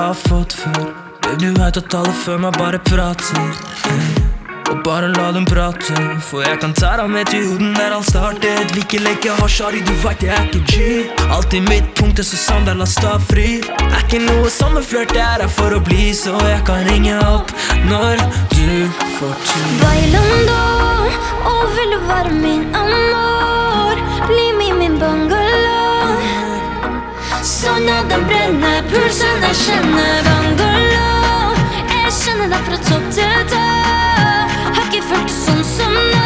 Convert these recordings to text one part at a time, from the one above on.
har fått før. Du vet at alle før meg bare prater, og bare la dem prate. For jeg kan ta deg med til jorden der alt startet. Vi ikke leker hasjari, du vet jeg er ikke G. Alltid mitt punkt er så sant, der la stå fri. Er ikke noe sommerflørt, jeg er her for å bli. Så jeg kan ringe opp når du får tid. Bailando, og vil du være min amor? Bli med min bungalow. Sånn at den brenner, pulsen jeg kjenner. Bungalow, jeg kjenner deg fra topp til tå. Har ikke følt det sånn som nå.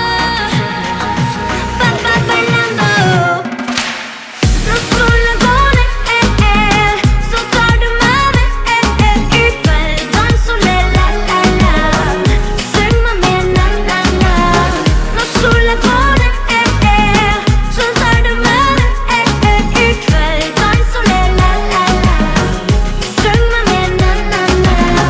Bailando. Når solen går ned, så tar du meg med ut hver dans og la-la-la-la. Syng meg med na-na-na. Når solen går ned, så tar du meg med ut hver dans og la-la-la-la. Syng meg med na-na-na.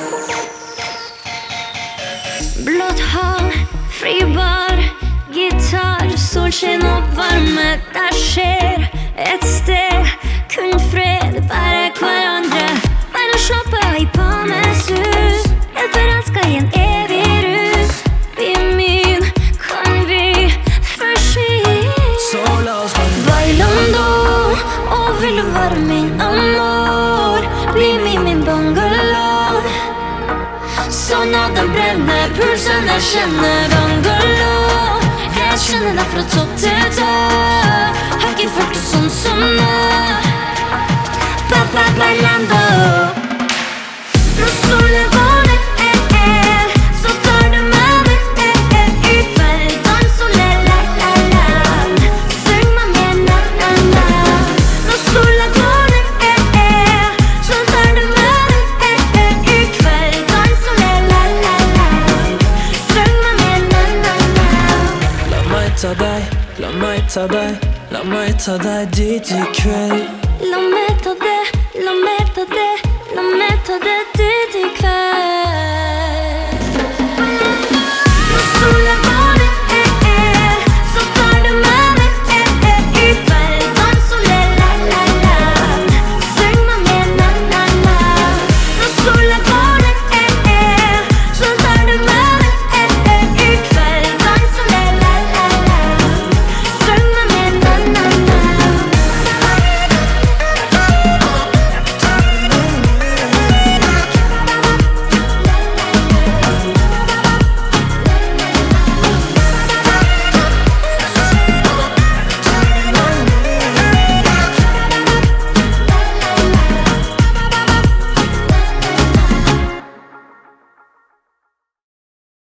Blått hav, fri bar, gitar, solskinn og varme. Der skjer et sted, kun fred, bare hverandre. Bare slappe av i Palmes hus. Jeg forelsker i en evig rus. Bli min, kan vi forsvinne? Så la oss bare Bailando, og vil du være min amor? Bli med min bungalow. Sånn at den brenner, pulsen jeg kjenner. Bungalow, jeg kjenner deg fra topp til tå. Har ikke følt det sånn som nå. Bailando. Når solen går ned, så tar du meg med ut hver dans og la-la-la-la. Syng meg med na-na-na. Når solen går ned, så tar du meg med ut hver dans og la-la-la-la. Syng meg med na-na-na. La meg ta deg, la meg ta deg, la meg ta deg dit i kveld. La meg